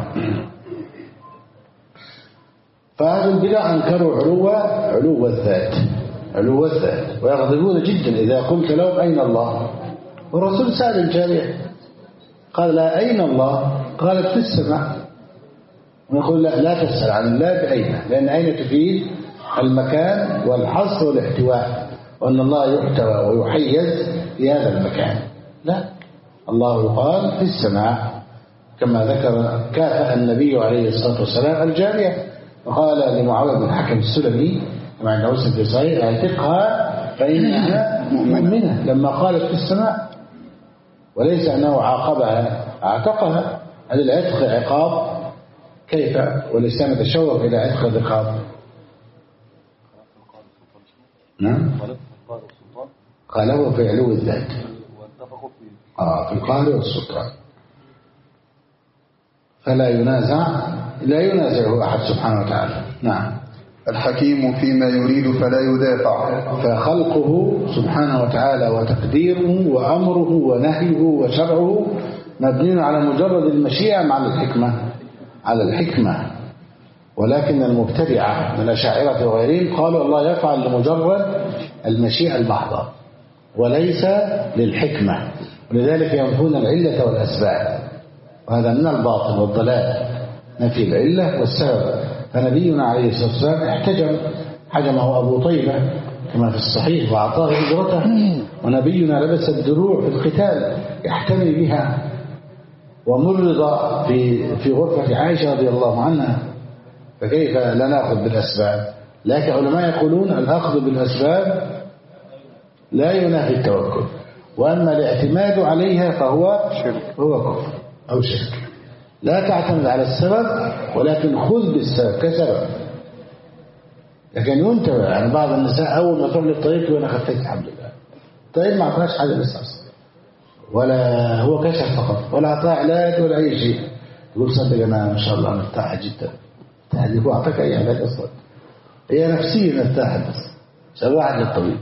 فأهل البدع أنكروا علو علو الذات علو الذات ويغضبون جدا إذا قلت لهم أين الله؟ والرسول سأل الجارية قال لا أين الله؟ قالت في السماء. ونقول لا, لا تسأل عن الله بأين، لأن أين تفيد المكان والحصر والاحتواء، وأن الله يحتوى ويحيز في هذا المكان. لا، الله يقال في السماء كما ذكر كافأ النبي عليه الصلاة والسلام الجارية وقال لمعاوية بن الحكم السلمي كما عند مسلم في صحيح اعتقها فإنها مؤمنة لما قالت في السماء، وليس أنه عاقبها، اعتقها. هذا العتق عقاب كيف؟ والإسلام يتشوق إلى عتق الرقاب. نعم قاله في علو الذات آه في القهر والسلطان، فلا ينازع لا ينازعه أحد سبحانه وتعالى. نعم. الحكيم فيما يريد فلا يدافع، فخلقه سبحانه وتعالى وتقديره وأمره ونهيه وشرعه مبني على مجرد المشيئة مع الحكمة على الحكمة. ولكن المبتدعة من الأشاعرة وغيرهم قالوا الله يفعل لمجرد المشيئة المحضة وليس للحكمة، ولذلك ينفون العلة والأسباب، وهذا من الباطل والضلال، نفي العلة والسبب. فنبينا عليه الصلاة والسلام احتجم حجمه أبو طيبة كما في الصحيح وأعطاه هجرته، ونبينا لبس الدروع في القتال يحتمي بها، ومرض في في غرفة عائشة رضي الله عنها. فكيف لا نأخذ بالأسباب؟ لكن علماء يقولون الأخذ بالأسباب لا ينافي التوكل، وأما الاعتماد عليها فهو هو كفر أو شرك. لا تعتمد على السبب ولكن خذ بالسبب كسبب. لكن ينتبه، يعني بعض النساء أول ما تروح للطبيب تقول أنا خفيت الحمد لله، طيب ما أعطاش حاجة لسه أصلا، ولا هو كشف فقط ولا أعطاه علاج ولا أي شيء، يقول صدق أنا ما شاء الله مرتاحة جدا. هو أعطاك أي علاج أصلا، هي نفسيا مرتاحة بس سواء للطبيب.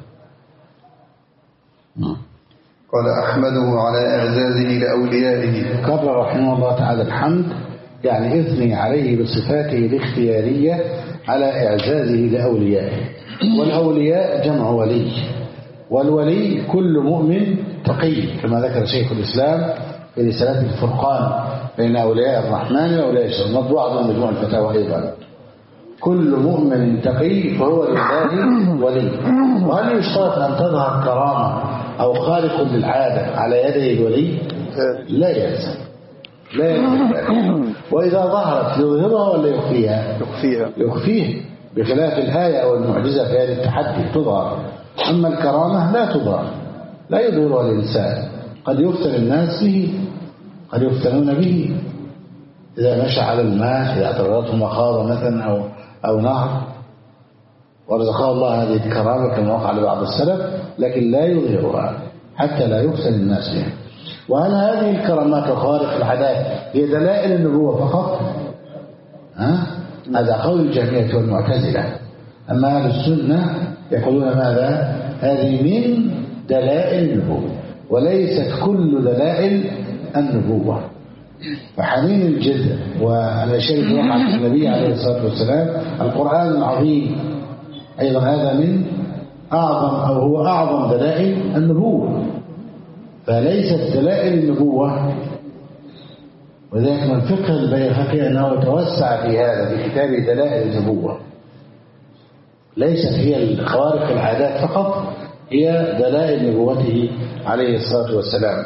قال أحمده على إعزازه لأوليائه، كرر رحمه الله تعالى الحمد، يعني اثني عليه بصفاته الاختيارية على إعزازه لأوليائه. والأولياء جمع ولي، والولي كل مؤمن تقي كما ذكر شيخ الإسلام في رسالة الفرقان بين أولياء الرحمن وأولياء الشيطان، مطبوعة ضمن مجموع الفتاوى أيضا. كل مؤمن تقي فهو لله ولي. وهل يشترط أن تظهر كرامة أو خارق للعادة على يدي الولي؟ لا يلزم لا يلزم. وإذا ظهرت يظهرها ولا يخفيها؟ يخفيها يخفيه، بخلاف الآية أو المعجزة في هذا التحدي تظهر. أما الكرامة لا تظهر، لا يظهرها الإنسان. قد يفتن الناس به، قد يفتنون به إذا مشى على الماء، إذا اعترضته مخاضة مثلا أو أو نهر، ورزقه الله هذه الكرامة كما وقع لبعض السلف، لكن لا يظهرها حتى لا يفتن الناس بها. وهل هذه الكرامات وخوارق العادات هي دلائل النبوة فقط؟ ها؟ هذا قول الجهمية والمعتزلة. أما أهل السنة يقولون ماذا؟ هذه من دلائل النبوة وليست كل دلائل النبوة. فحنين الجد والأشياء التي وقعت النبي عليه الصلاة والسلام، القرآن العظيم أيضا هذا من أعظم أو هو أعظم دلائل النبوة، فليست دلائل النبوة. وذلك من فقه البيهقي أنه توسع في هذا في كتاب دلائل النبوة، ليست هي خوارق العادات فقط، هي دلائل نبوته عليه الصلاة والسلام.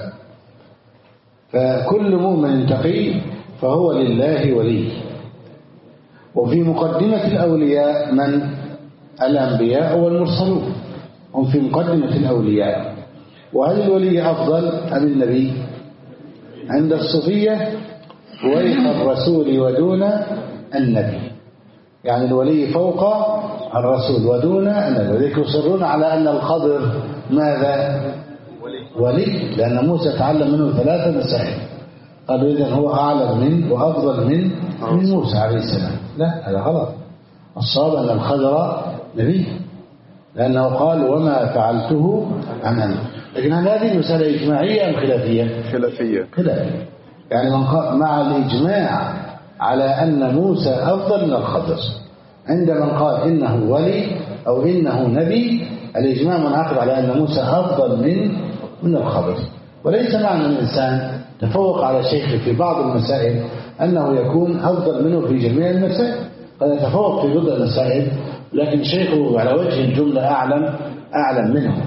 فكل مؤمن تقي فهو لله ولي. وفي مقدمة الأولياء من؟ الأنبياء والمرسلون هم في مقدمة الأولياء. وهل الولي أفضل أم النبي؟ عند الصوفية فوق الرسول ودون النبي، يعني الولي فوق الرسول ودون النبي. وذلك يصرون على أن الخضر ماذا؟ ولي، لأن موسى تعلم منه ثلاثة مسائل، قالوا إذن هو أعلم من وأفضل من من موسى عليه السلام. لا، هذا غلط. الصواب أن الخضر نبي، لأنه قال وما فعلته عن أمر. لكن هذه مسألة إجماعية أم خلافية؟ خلافية. خلافية، يعني مع الإجماع على أن موسى أفضل من الخضر. عند من قال إنه ولي أو إنه نبي، الإجماع منعقد على أن موسى أفضل من من الخضر. وليس معنى الإنسان تفوق على شيخه في بعض المسائل أنه يكون أفضل منه في جميع المسائل. قد يتفوق في بعض المسائل لكن شيخه على وجه الجملة أعلم أعلم منه.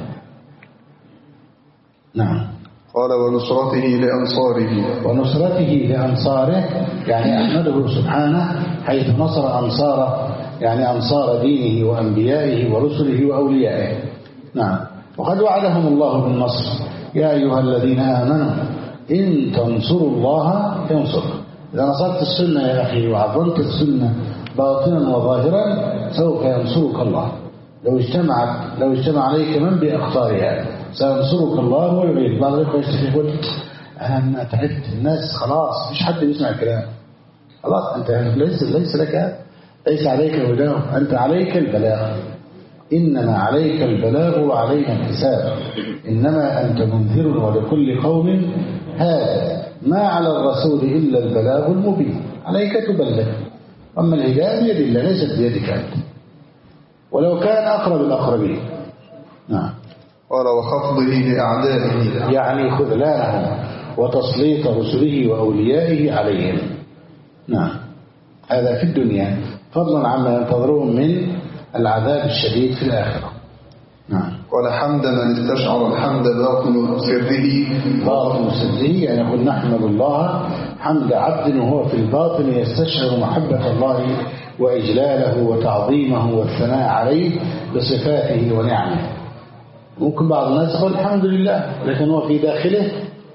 نعم. قال ونصرته لأنصاره. ونصرته لأنصاره يعني أحمده سبحانه حيث نصر أنصاره، يعني أنصار دينه وأنبيائه ورسله وأوليائه. نعم. وقد وعدهم الله بالنصر يا أيها الذين آمنوا إن تنصروا الله ينصركم. إذا نصرت السنة يا أخي وعظمت السنة باطنا وظاهرا سوف ينصرك الله. لو اجتمعت لو اجتمع عليك من بأخطارها سينصرك الله ويغيرك. بعض الإخوة يقول أنا تعبت، الناس خلاص مش حد يسمع الكلام، خلاص أنت ليس ليس لك ليس عليك الهدى، أنت عليك البلاغ. إنما عليك البلاغ وعلينا الحساب. إنما أنت منذر ولكل قوم هذا ما على الرسول إلا البلاغ المبين. عليك تبلغ، أما الهداية بيد الله ليست بيدك أنت، ولو كان أقرب الأقربين. نعم. قال وخفضه لأعدائه يعني خذلانهم وتسليط رسله وأوليائه عليهم. نعم. هذا في الدنيا فضلا عما ينتظرون من العذاب الشديد في الآخرة. نعم. قال حمد من استشعر الحمد باطن سره. باطن سره يعني يقول نحمد الله حمد عبد وهو في الباطن يستشعر محبة الله وإجلاله وتعظيمه والثناء عليه بصفاته ونعمه. ممكن بعض الناس يقول الحمد لله لكن هو في داخله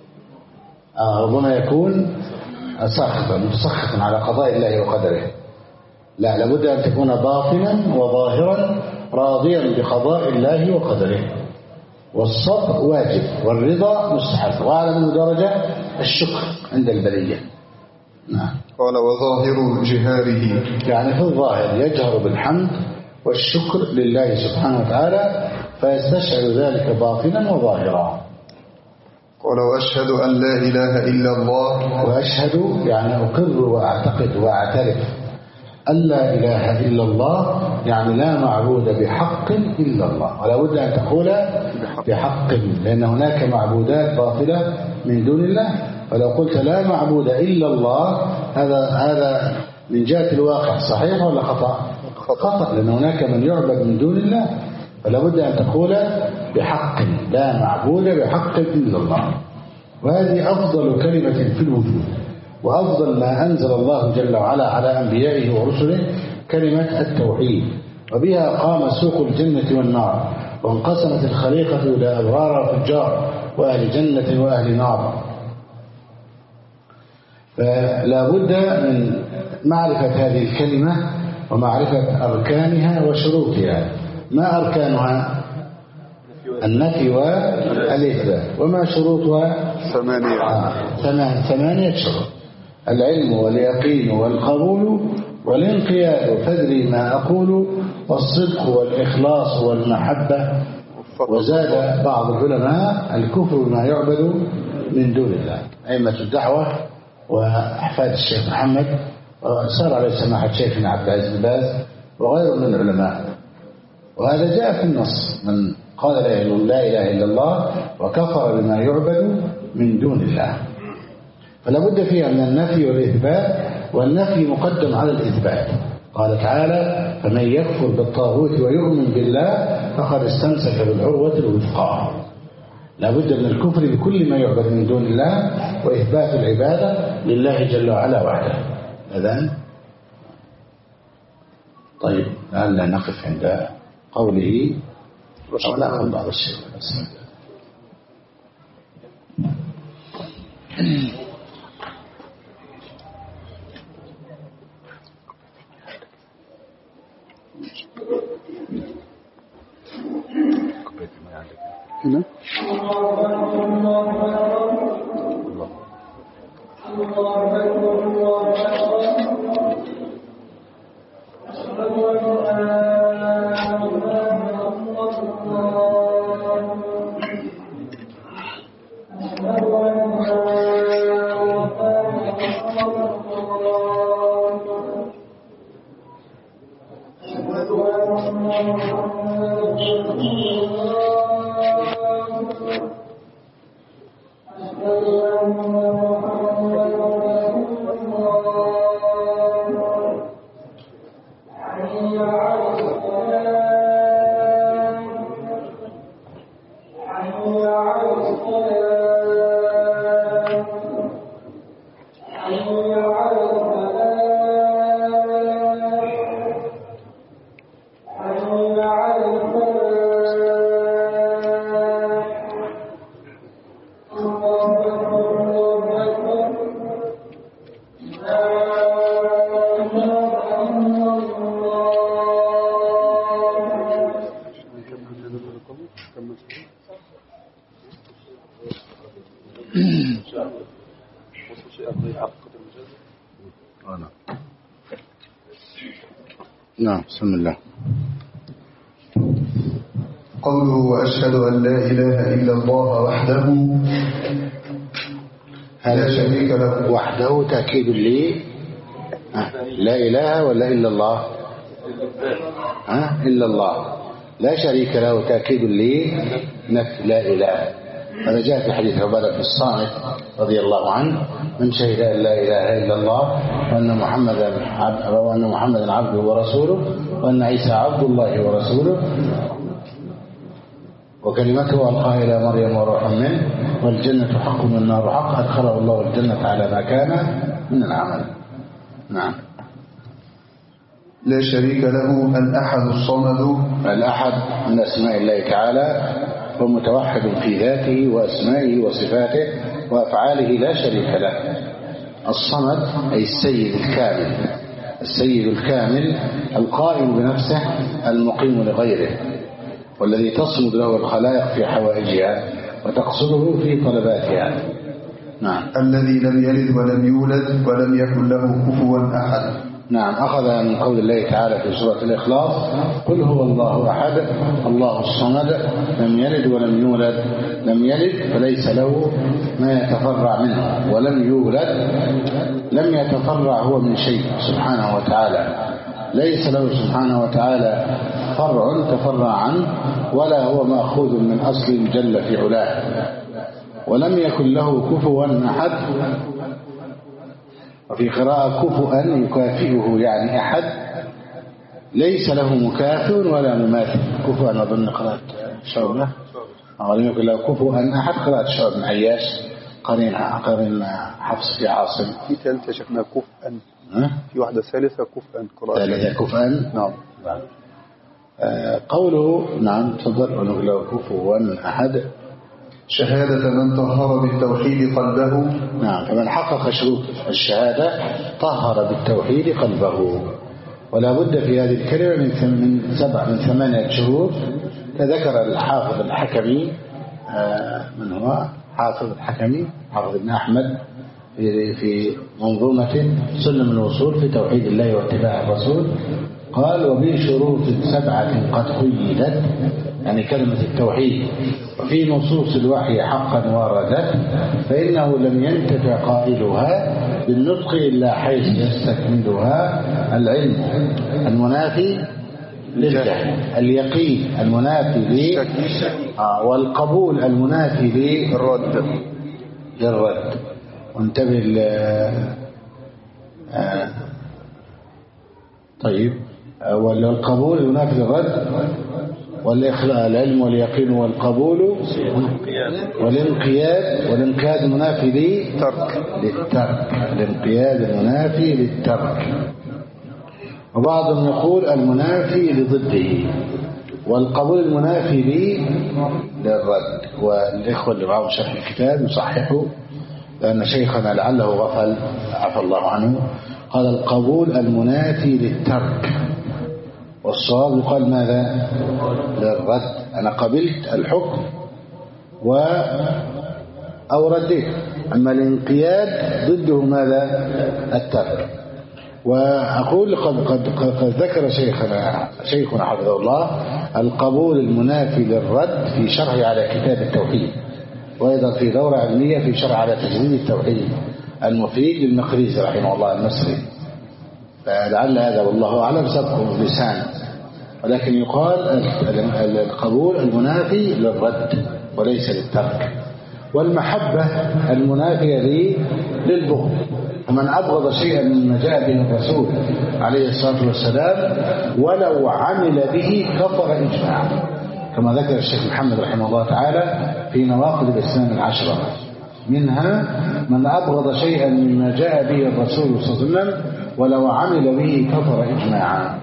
آه ربما يكون ساخطا متسخطا على قضاء الله وقدره. لا، لابد أن تكون باطنا وظاهرا راضيا بقضاء الله وقدره. والصبر واجب والرضا مستحب، وأعلى من درجة الشكر عند البلية. نعم. قال وظاهر جهاره يعني في الظاهر يجهر بالحمد والشكر لله سبحانه وتعالى فيستشعر ذلك باطنا وظاهرا. قال وأشهد أن لا إله إلا الله. وأشهد يعني أقر وأعتقد وأعترف أن لا إله إلا الله، يعني لا معبود بحق إلا الله، ولا بد أن تقول بحق، لأن هناك معبودات باطلة من دون الله. فلو قلت لا معبود إلا الله هذا هذا من جهة الواقع صحيح ولا خطأ؟ خطأ، لأن هناك من يعبد من دون الله، فلا بد أن تقول بحق، لا معبود بحق إلا الله. وهذه أفضل كلمة في الوجود، وأفضل ما أنزل الله جل وعلا على أنبيائه ورسله كلمة التوحيد. وبها قام سوق الجنة والنار، وانقسمت الخليقة إلى أبرار وفجار وأهل جنة وأهل نار. فلا بد من معرفة هذه الكلمة ومعرفة أركانها وشروطها. ما أركانها؟ النفي والإثبات. وما شروطها؟ ثمانية آه. ثمانية شروط: العلم واليقين والقبول والانقياد فادري ما أقول والصدق والإخلاص والمحبة. وزاد بعض العلماء الكفر ما يعبد من دون الله. أئمة الدعوة وأحفاد الشيخ محمد وسار عليه سماحة شيخنا عبد العزيز بن باز وغيره من العلماء. وهذا جاء في النص: من قال لا إله إلا الله وكفر بما يعبد من دون الله. فلا بد فيها من النفي والإثبات، والنفي مقدم على الإثبات. قال تعالى فمن يكفر بالطاغوت ويؤمن بالله فقد استمسك بالعروة الوثقى. لا بد من الكفر بكل ما يعبد من دون الله وإثبات العبادة لله جل وعلا وحده. أذن طيب لعلنا نقف عند قوله أو نأخذ بعض الشيء بس. هنا نعم بسم الله. قوله وأشهد أن لا إله إلا الله وحده لا شريك له. وحده تأكيد لي لا إله ولا إلا الله ها إلا الله لا شريك له تأكيد لي لا إله. هذا جاء في حديث عبادة بن الصامت رضي الله عنه من شهد أن لا إله إلا الله وأن محمدا عبد وأن محمدا عبده ورسوله وأن عيسى عبد الله ورسوله وكلمته ألقاها إلى مريم وروح منه والجنة حق والنار حق أدخله الله الجنة على ما كان من العمل. نعم. لا شريك له الأحد الصمد. الأحد من أسماء الله تعالى ومتوحد في ذاته وأسمائه وصفاته وأفعاله لا شريك له. الصمد أي السيد الكامل السيد الكامل القائم بنفسه المقيم لغيره والذي تصمد له الخلائق في حوائجها وتقصده في طلباتها. نعم. الذي لم يلد ولم يولد ولم يكن له كفوا أحد. نعم. أخذ من قول الله تعالى في سورة الإخلاص قل هو الله أحد الله الصمد لم يلد ولم يولد لم يلد فليس له ما يتفرع منه ولم يولد لم يتفرع هو من شيء سبحانه وتعالى. ليس له سبحانه وتعالى فرع تفرع عنه ولا هو مأخوذ من أصل جل في علاه. ولم يكن له كفوا أحد. وفي قراءة كفوا يكافئه يعني أحد ليس له مكافئ ولا مماثل. كفوا أظن قراءة شعبة ولم يكن له كفوا أحد قراءة شعب بن عياش قرين قرين حفص في عاصم. في ثالثة شكلها كفءا في واحدة ثالثة كفءا قراءة ثالثة كفءا. نعم. آه قوله نعم تفضل ونقول له كفوا أحد شهادة من طهر بالتوحيد قلبه. نعم. فمن حقق شروط الشهادة طهر بالتوحيد قلبه. ولا بد في هذه الكلمة من من سبع من ثمانية شروط تذكر الحافظ الحكمي. آه من هو حافظ الحكمي حافظ ابن أحمد في في منظومة سلم الوصول في توحيد الله واتباع الرسول. قال ومن شروط سبعة قد قيدت يعني كلمة التوحيد وفي نصوص الوحي حقا واردت فإنه لم ينتفع قائلها بالنطق إلا حيث يستكملها العلم المنافي للجهل اليقين المنافي للشك آه والقبول المنافي للرد للرد. وانتبه آه طيب والقبول ينافي الرد والإخلاء العلم واليقين والقبول والانقياد والانقياد المنافي للترك للترك الانقياد المنافي للترك. وبعضهم يقول المنافي لضده والقبول المنافي للرد. والإخوة اللي معهم شرح الكتاب يصححوا لأن شيخنا لعله غفل عفى الله عنه قال القبول المنافي للترك والصواب يقال ماذا للرد. أنا قبلت الحكم و أو رديت. أما الانقياد ضده ماذا الترك. وأقول قد, قد, قد ذكر شيخنا شيخنا حفظه الله القبول المنافي للرد في شرح على كتاب التوحيد وأيضا في دورة علمية في شرح على تجديد التوحيد المفيد للمقريزي رحمه الله المصري. فلعل هذا والله أعلم سبقه لسان ولكن يقال القبول المنافي للرد وليس للترك. والمحبة المنافية للبغض. ومن أبغض شيئا مما جاء به الرسول عليه الصلاة والسلام ولو عمل به كفر إجماعا كما ذكر الشيخ محمد رحمه الله تعالى في نواقض الإسلام العشرة منها من أبغض شيئا مما جاء به الرسول صلى الله عليه وسلم ولو عمل به كفر إجماعا.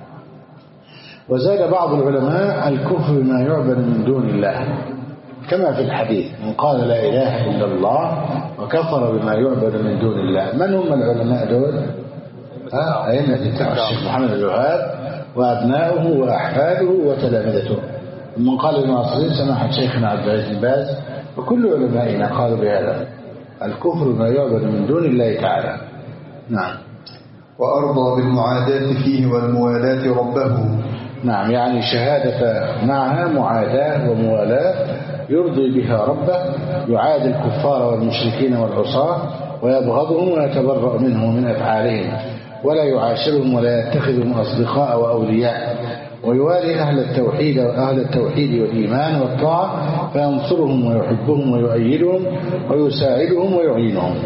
وزاد بعض العلماء الكفر بما يعبد من دون الله كما في الحديث من قال لا إله إلا الله وكفر بما يعبد من دون الله. من هم العلماء دول؟ أئمة الشيخ محمد بن الوهاب وأبناؤه وأحفاده وتلامذته. من قال المعاصرين سماحة شيخنا عبد العزيز بن باز وكل علمائنا قالوا بهذا الكفر بما يعبد من دون الله تعالى. نعم. وأرضى بالمعاداة فيه والموالاة ربه. نعم يعني شهادة معها معاداة وموالاة يرضي بها ربه يعادي الكفار والمشركين والعصاة ويبغضهم ويتبرأ منهم ومن أفعالهم ولا يعاشرهم ولا يتخذهم أصدقاء وأولياء ويوالي أهل التوحيد وأهل التوحيد والإيمان والطاعة فينصرهم ويحبهم ويؤيدهم ويساعدهم ويعينهم.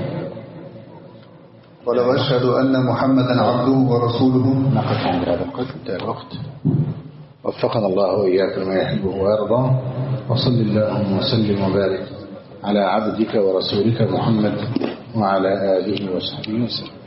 ولو أشهد أن محمدا عبده ورسوله. نقف عند هذا القدر الوقت. وفقنا الله وإياكم ما يحبه ويرضى وصل اللهم وسلم وبارك على عبدك ورسولك محمد وعلى آله وصحبه وسلم.